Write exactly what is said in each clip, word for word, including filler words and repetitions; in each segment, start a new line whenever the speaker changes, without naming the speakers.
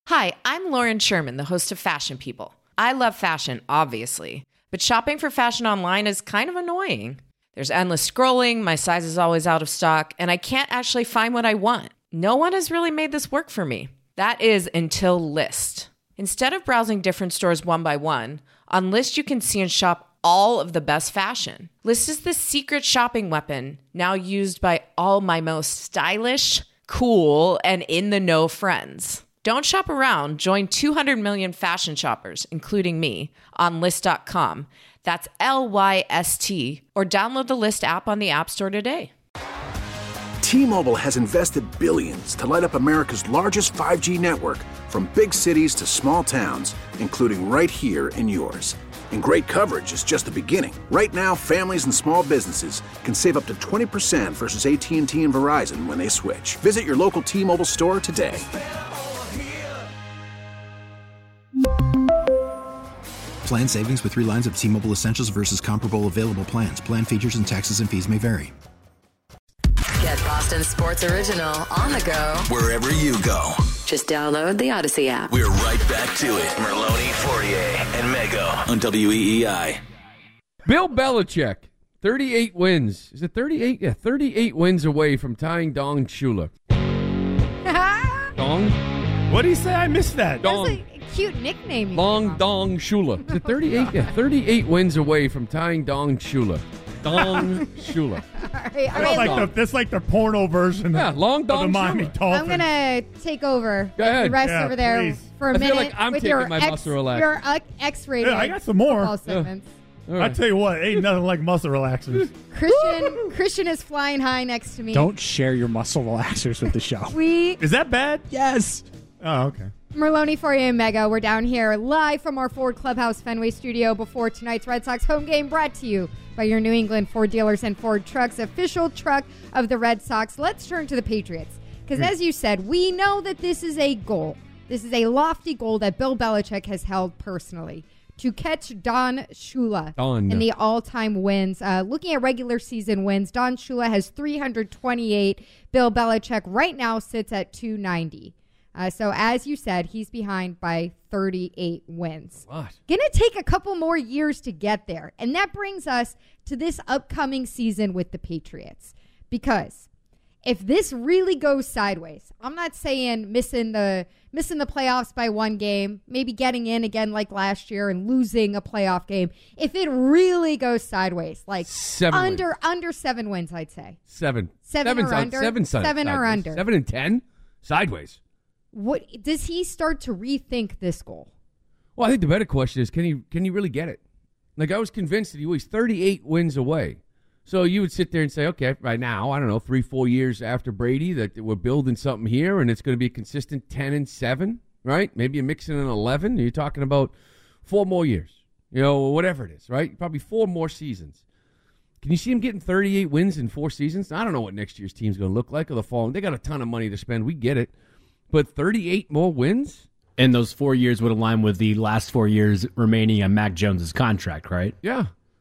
Hi, I'm Lauren Sherman, the host of Fashion People. I love fashion, obviously, but shopping for fashion online is kind of annoying. There's endless scrolling, my size is always out of stock, and I can't actually find what I want. No one has really made this work for me. That is until Lyst. Instead of browsing different stores one by one, on Lyst you can see and shop all of the best fashion. Lyst is the secret shopping weapon, now used by all my most stylish, cool, and in-the-know friends. Don't shop around. Join two hundred million fashion shoppers, including me, on Lyst dot com. That's L Y S T. Or download the Lyst app on the App Store today.
T-Mobile has invested billions to light up America's largest five G network, from big cities to small towns, including right here in yours. And great coverage is just the beginning. Right now, families and small businesses can save up to twenty percent versus A T and T and Verizon when they switch. Visit your local T-Mobile store today.
Plan savings with three lines of T-Mobile Essentials versus comparable available plans. Plan features and taxes and fees may vary.
Get Boston Sports Original on the go
wherever you go.
Just download the Odyssey app.
We're right back to it. Merlone, Fourier, and Mego on W E E I.
Bill Belichick, thirty-eight wins. Is it thirty-eight? Yeah, thirty-eight wins away from tying Don Shula. Dong?
What did he say? I missed that.
Dong.
That's a cute nickname.
Long Dong Shula. Is it thirty-eight? Yeah, thirty-eight wins away from tying Dong Shula. Dong Shula.
All right, all
That's,
right,
like the, that's like the porno version
yeah, long
of
Dong
the Miami
Shula.
Dolphins.
I'm going to take over
Go ahead.
the rest
Yeah,
over there
please.
for a
I feel
minute
like I'm
with
taking
your
my
X,
muscle relaxer.
your uh, X-rated
Yeah, I got some more.
football segments.
All
I
right.
tell you what, ain't nothing like muscle relaxers.
Christian Christian is flying high next to me.
Don't share your muscle relaxers with the show.
We,
Is that bad?
Yes.
Oh, okay.
Merlone, Fourier, and Mega, we're down here live from our Ford Clubhouse Fenway studio before tonight's Red Sox home game, brought to you by your New England Ford dealers and Ford Trucks, official truck of the Red Sox. Let's turn to the Patriots, because as you said, we know that this is a goal. This is a lofty goal that Bill Belichick has held personally, to catch Don Shula
Don.
in the all-time wins. Uh, looking at regular season wins, Don Shula has three hundred twenty-eight. Bill Belichick right now sits at two ninety. Uh, so as you said, he's behind by thirty-eight wins.
What?
Gonna take a couple more years to get there. And that brings us to this upcoming season with the Patriots. Because if this really goes sideways, I'm not saying missing the missing the playoffs by one game, maybe getting in again like last year and losing a playoff game. If it really goes sideways, like
seven
under
wins.
under seven wins, I'd say.
Seven.
Seven
Seven
or
side-
under?
Seven, side-
Seven or
sideways.
under.
Seven and ten? Sideways.
What does he start to rethink this goal?
Well, I think the better question is, can he can he really get it? Like, I was convinced that he was thirty-eight wins away. So you would sit there and say, okay, right now, I don't know, three, four years after Brady, that we're building something here, and it's going to be a consistent ten and seven, right? Maybe you mix in an eleven. You're talking about four more years, you know, whatever it is, right? Probably four more seasons. Can you see him getting thirty-eight wins in four seasons? I don't know what next year's team's going to look like or the following. They got a ton of money to spend. We get it. But thirty-eight more wins?
And those four years would align with the last four years remaining on Mac Jones' contract, right?
Yeah.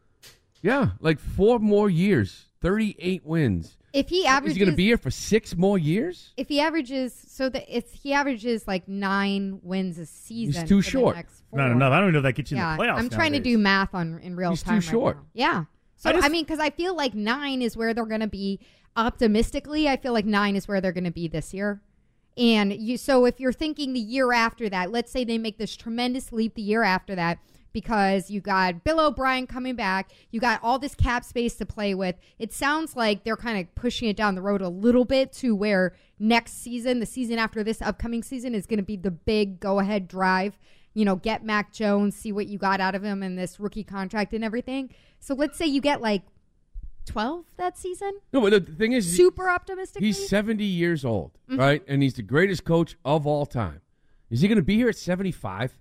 Yeah, like four more years, thirty-eight wins.
If he averages,
is he going to be here for six more years?
If he averages, so that if he averages like nine wins a season,
He's too
for
short.
The next four,
Not enough. I don't even know if that gets you
yeah,
in the playoffs.
I'm trying
nowadays.
to do math on in real
He's
time.
too
right
short.
now. Yeah. So
I
I,
just-
mean, because I feel like nine is where they're going to be optimistically. I feel like nine is where they're going to be this year. And you, so if you're thinking the year after that, let's say they make this tremendous leap the year after that, because you got Bill O'Brien coming back, you got all this cap space to play with. It sounds like they're kind of pushing it down the road a little bit to where next season, the season after this upcoming season, is going to be the big go-ahead drive. You know, get Mac Jones, see what you got out of him in this rookie contract and everything. So let's say you get like twelve that season.
No, but the thing is,
super optimistic.
He's seventy years old,
Mhm.
right? And he's the greatest coach of all time. Is he going to be here at seventy-five?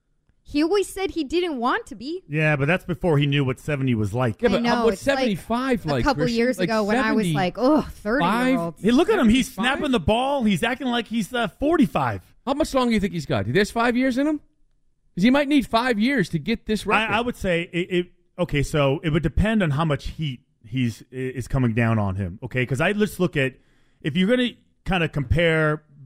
He always said he didn't want to be.
Yeah, but that's before he knew what seventy was like.
Yeah, but
I know,
uh, what's
it's like
seventy-five like?
a couple
Christian?
years
Like
ago when I was like, oh, thirty-year-olds.
Hey, look at him. He's
seventy-five?
snapping the ball. He's acting like he's uh, forty-five.
How much longer do you think he's got? There's five years in him? Because he might need five years to get this record.
I, I would say it, it. Okay, so it would depend on how much heat he's is coming down on him. Okay, because I let's look at if you're going to kind of compare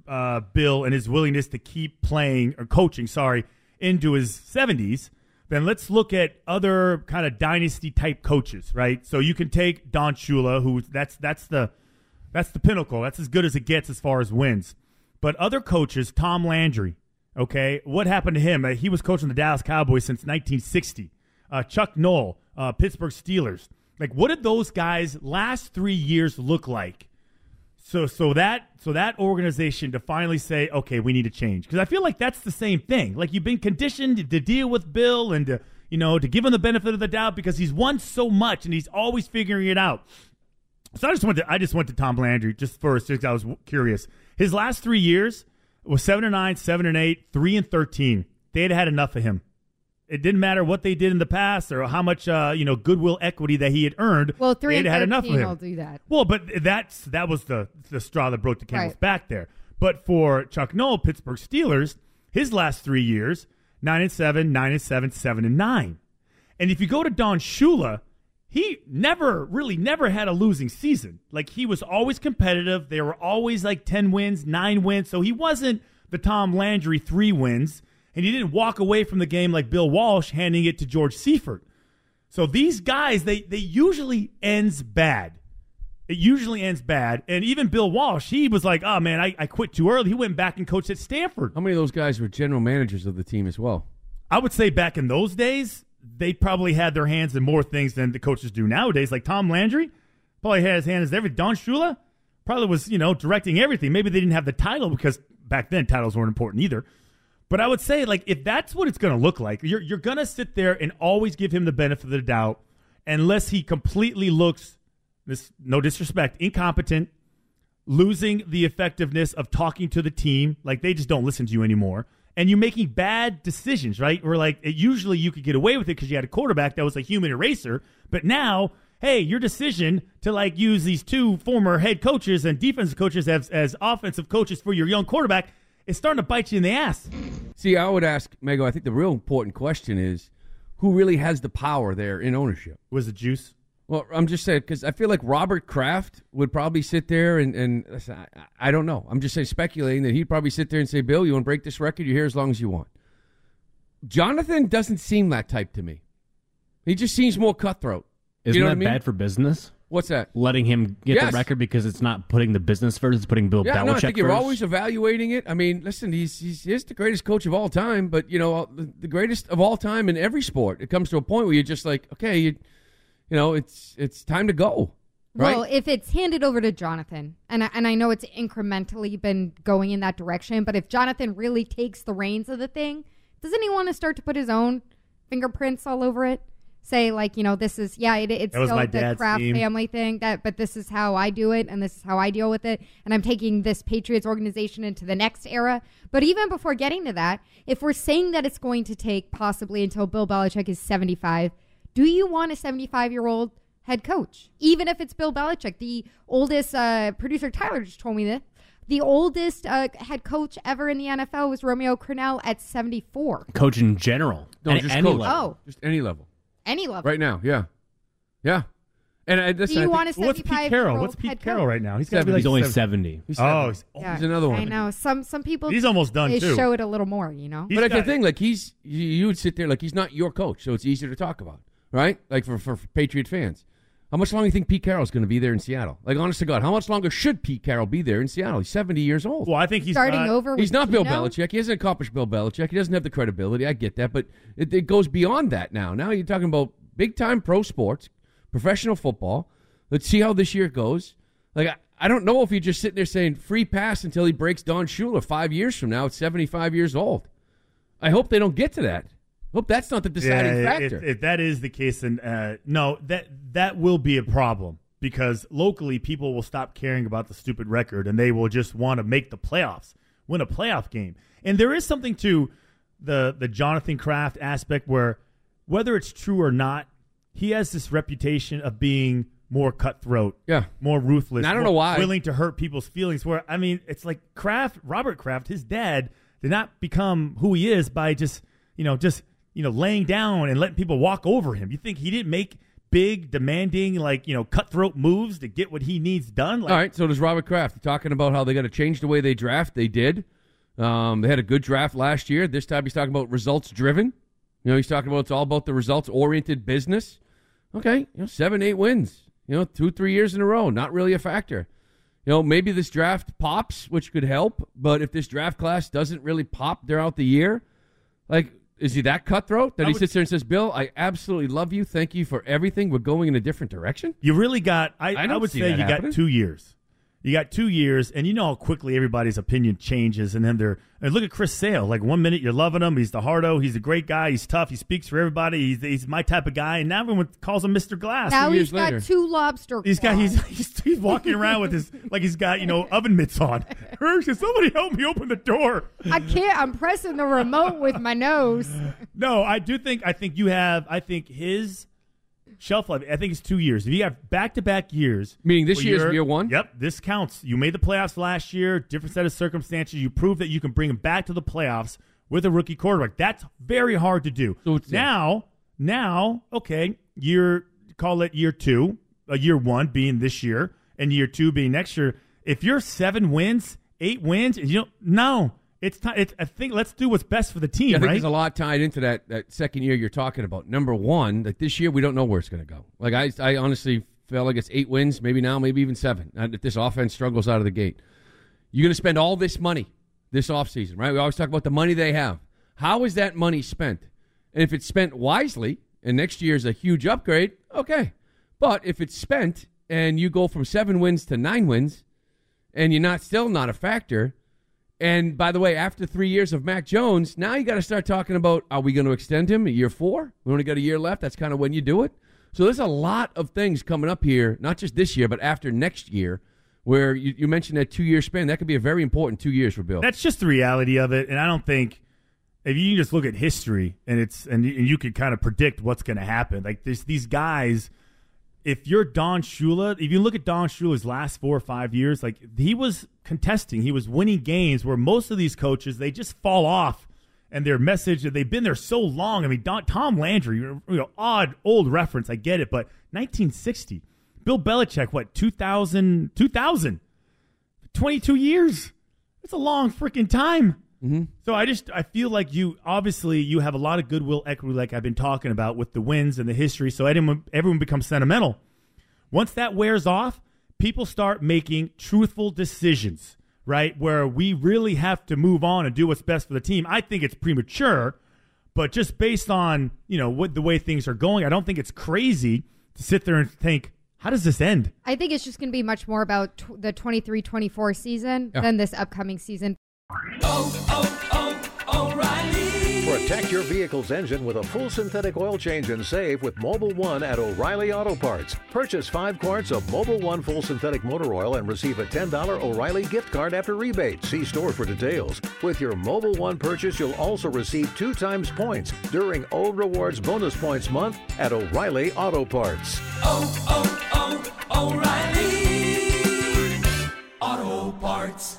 uh, Bill and his willingness to keep playing or coaching, sorry, into his seventies, then let's look at other kind of dynasty type coaches, right? So you can take Don Shula, who that's that's the that's the pinnacle. That's as good as it gets as far as wins. But other coaches, Tom Landry, okay, what happened to him? Uh, he was coaching the Dallas Cowboys since nineteen sixty. Uh, Chuck Noll, uh, Pittsburgh Steelers. Like, what did those guys' last three years look like? So, so that so that organization to finally say, okay, we need to change, because I feel like that's the same thing. Like, you've been conditioned to deal with Bill and to, you know, to give him the benefit of the doubt because he's won so much and he's always figuring it out. So I just went to I just went to Tom Landry just first because I was curious. His last three years was seven and nine, seven and eight, three and thirteen. They had had enough of him. It didn't matter what they did in the past or how much uh, you know goodwill equity that he had earned.
Well, three
and
and
had enough of him.
will do that.
Well, but that's that was the the straw that broke the camel's
Right.
back there. But for Chuck Noll, Pittsburgh Steelers, his last three years, nine and seven, nine and seven, seven and nine. And if you go to Don Shula, he never really never had a losing season. Like, he was always competitive. They were always like ten wins, nine wins. So he wasn't the Tom Landry three wins. And he didn't walk away from the game like Bill Walsh handing it to George Seifert. So these guys, they they usually ends bad. It usually ends bad. And even Bill Walsh, he was like, oh, man, I, I quit too early. He went back and coached at Stanford.
How many of those guys were general managers of the team as well?
I would say back in those days, they probably had their hands in more things than the coaches do nowadays. Like Tom Landry probably had his hands in everything. Don Shula probably was, you know, directing everything. Maybe they didn't have the title because back then titles weren't important either. But I would say, like, if that's what it's going to look like, you're you're going to sit there and always give him the benefit of the doubt unless he completely looks, this no disrespect, incompetent, losing the effectiveness of talking to the team. Like, they just don't listen to you anymore. And you're making bad decisions, right? Or, like, it, usually you could get away with it because you had a quarterback that was a human eraser. But now, hey, your decision to, like, use these two former head coaches and defensive coaches as, as offensive coaches for your young quarterback, it's starting to bite you in the ass.
See, I would ask, Mego, I think the real important question is who really has the power there in ownership?
Was it Juice?
Well, I'm just saying, because I feel like Robert Kraft would probably sit there and, and listen, I, I don't know. I'm just saying, speculating that he'd probably sit there and say, Bill, you want to break this record? You're here as long as you want. Jonathan doesn't seem that type to me. He just seems more cutthroat.
Isn't
you know
that
what I mean?
bad for business?
What's that?
Letting him get
Yes.
the record because it's not putting the business first, it's putting Bill
Yeah,
Belichick
no, I think you're
first.
always evaluating it. I mean, listen, he's, he's he's the greatest coach of all time, but, you know, the, the greatest of all time in every sport. It comes to a point where you're just like, okay, you, you know, it's it's time to go, right?
Well, if it's handed over to Jonathan, and I, and I know it's incrementally been going in that direction, but if Jonathan really takes the reins of the thing, doesn't he want to start to put his own fingerprints all over it? Say, like, you know, this is, yeah, it, it's
That was
still
my
the
dad's
Kraft
team.
family thing, that, but this is how I do it, and this is how I deal with it, and I'm taking this Patriots organization into the next era. But even before getting to that, if we're saying that it's going to take possibly until Bill Belichick is seventy-five, do you want a seventy-five-year-old head coach? Even if it's Bill Belichick, the oldest, uh, producer Tyler just told me that, the oldest uh, head coach ever in the N F L was Romeo Crennel at seventy-four.
Coach in general.
No,
At
just
any
coach.
level.
Oh.
Just any level.
Any level.
Right now, yeah. Yeah. And I,
Do
listen,
you
I think-
want a
What's Pete
seventy-five
Carroll?
year old
What's Pete
head
Carroll
coach?
right now? He's got to be
Seventy.
like
He's only
seven-
seventy.
He's
Oh,
seventy.
he's, oh,
Yeah,
He's another one.
I know. Some some people
he's almost done
they
too.
show it a little more, you know.
He's
But like the
got-
thing, like he's you, you would sit there like he's not your coach, so it's easier to talk about, right? Like for, for, for Patriot fans, how much longer do you think Pete Carroll's going to be there in Seattle? Like, honest to God, how much longer should Pete Carroll be there in Seattle? He's seventy years old.
Well, I think he's
Starting
not,
over.
He's
with
not Bill
Geno?
Belichick. He hasn't accomplished Bill Belichick. He doesn't have the credibility. I get that, but it, it goes beyond that now. Now you're talking about big time pro sports, professional football. Let's see how this year goes. Like, I, I don't know if you're just sitting there saying free pass until he breaks Don Shula five years from now at seventy-five years old. I hope they don't get to that. I hope that's not the deciding
yeah,
factor.
If, if that is the case, then uh, no, that that will be a problem because locally people will stop caring about the stupid record and they will just want to make the playoffs, win a playoff game. And there is something to the the Jonathan Kraft aspect where whether it's true or not, he has this reputation of being more cutthroat,
Yeah.
more ruthless.
And I don't
more
know why.
willing to hurt people's feelings. Where I mean, it's like Kraft, Robert Kraft, his dad did not become who he is by just you know just you know laying down and letting people walk over him. You think he didn't make big, demanding, like, you know, cutthroat moves to get what he needs done. Like,
all right, so does Robert Kraft. Talking about how they got to change the way they draft. They did. Um, they had a good draft last year. This time he's talking about results-driven. You know, he's talking about it's all about the results-oriented business. Okay, you know, seven, eight wins. You know, two, three years in a row. Not really a factor. You know, maybe this draft pops, which could help. But if this draft class doesn't really pop throughout the year, like, is he that cutthroat that I he would, sits there and says, Bill, I absolutely love you. Thank you for everything. We're going in a different direction?
You really got, I,
I,
I would say you
happening.
got two years. You got two years, and you know how quickly everybody's opinion changes. And then they're, and look at Chris Sale. Like, one minute you're loving him. He's the hardo. He's a great guy. He's tough. He speaks for everybody. He's, he's my type of guy. And now everyone calls him Mister Glass.
Now
two
he's
years
got
later.
two lobster claws.
He's got, he's, he's, he's walking around with his, like he's got, you know, oven mitts on. Can somebody help me open the door?
I can't. I'm pressing the remote with my nose.
No, I do think, I think you have, I think his shelf life, I think it's two years. If you have back-to-back years.
Meaning this year's year one?
Yep, this counts. You made the playoffs last year, different set of circumstances. You proved that you can bring him back to the playoffs with a rookie quarterback. That's very hard to do. So now, now, okay, year, call it year two, uh, year one being this year, and year two being next year. If you're seven wins, eight wins, and you don't, no. It's time. It's, I think let's do what's best for the team,
yeah, I think
right?
there's a lot tied into that, that second year you're talking about. Number one, like this year, we don't know where it's going to go. Like I, I honestly feel like it's eight wins, maybe now, maybe even seven. If this offense struggles out of the gate, you're going to spend all this money this offseason, right? We always talk about the money they have. How is that money spent? And if it's spent wisely, and next year is a huge upgrade, okay. But if it's spent and you go from seven wins to nine wins, and you're not still not a factor. And, by the way, after three years of Mac Jones, now you got to start talking about, are we going to extend him at year four? We only got a year left. That's kind of when you do it. So there's a lot of things coming up here, not just this year, but after next year, where you, you mentioned that two-year span. That could be a very important two years for Bill.
That's just the reality of it, and I don't think if you just look at history and it's and you, and you could kind of predict what's going to happen. Like this, these guys, if you're Don Shula, if you look at Don Shula's last four or five years, like he was contesting, he was winning games where most of these coaches, they just fall off and their message, they've been there so long. I mean, Don, Tom Landry, you know, odd, old reference, I get it, but nineteen sixty, Bill Belichick, what, two thousand, two thousand, twenty-two years. That's a long freaking time.
Mm-hmm.
So I just, I feel like you, obviously, you have a lot of goodwill equity like I've been talking about with the wins and the history, so everyone, everyone becomes sentimental. Once that wears off, people start making truthful decisions, right, where we really have to move on and do what's best for the team. I think it's premature, but just based on, you know, what the way things are going, I don't think it's crazy to sit there and think, how does this end?
I think it's just going to be much more about tw- the twenty-three twenty-four season yeah. than this upcoming season.
Oh, oh, oh, O'Reilly.
Protect your vehicle's engine with a full synthetic oil change and save with Mobil One at O'Reilly Auto Parts. Purchase five quarts of Mobil One full synthetic motor oil and receive a ten dollars O'Reilly gift card after rebate. See store for details. With your Mobil One purchase, you'll also receive two times points during O Rewards Bonus Points Month at O'Reilly Auto Parts.
Oh, oh, oh, O'Reilly Auto Parts.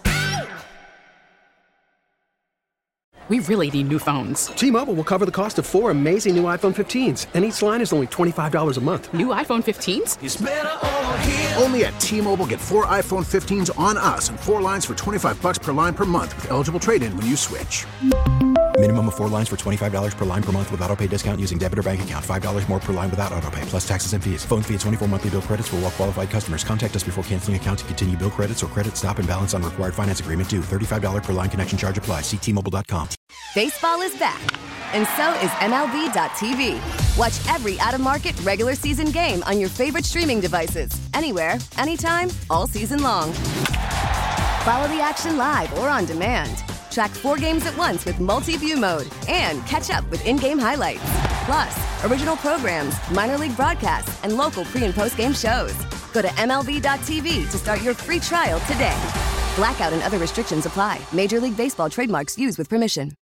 We really need new phones.
T-Mobile will cover the cost of four amazing new iPhone fifteens, and each line is only twenty-five dollars a month.
New iPhone fifteens?
It's better over here.
Only at T-Mobile, get four iPhone fifteens on us and four lines for twenty-five dollars per line per month with eligible trade-in when you switch.
Minimum of four lines for twenty-five dollars per line per month with autopay discount using debit or bank account. five dollars more per line without autopay, plus taxes and fees. Phone fee at twenty-four monthly bill credits for well-qualified customers. Contact us before canceling account to continue bill credits or credit stop and balance on required finance agreement due. thirty-five dollars per line connection charge applies. See T Mobile dot com.
Baseball is back, and so is M L B dot T V. Watch every out-of-market regular season game on your favorite streaming devices. Anywhere, anytime, all season long. Follow the action live or on demand. Track four games at once with multi-view mode and catch up with in-game highlights. Plus, original programs, minor league broadcasts, and local pre- and post-game shows. Go to M L B dot T V to start your free trial today. Blackout and other restrictions apply. Major League Baseball trademarks used with permission.